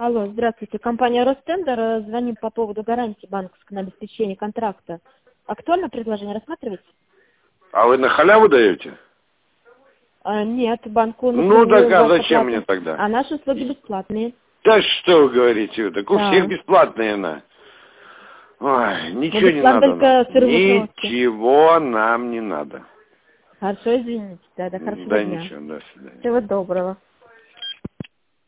Алло, здравствуйте. Компания Ростендер. Звоним по поводу гарантии банковской на обеспечение контракта. Актуальное предложение рассматриваете? А вы на халяву даете? Нет, банку... Ну так а зачем мне тогда? А наши услуги бесплатные. Да что вы говорите? Так у Да. всех бесплатные она. Ой, ничего не надо нам. Ничего нам не надо. Хорошо, извините. Да, хорошего Да дня. ничего, до свидания. Всего доброго.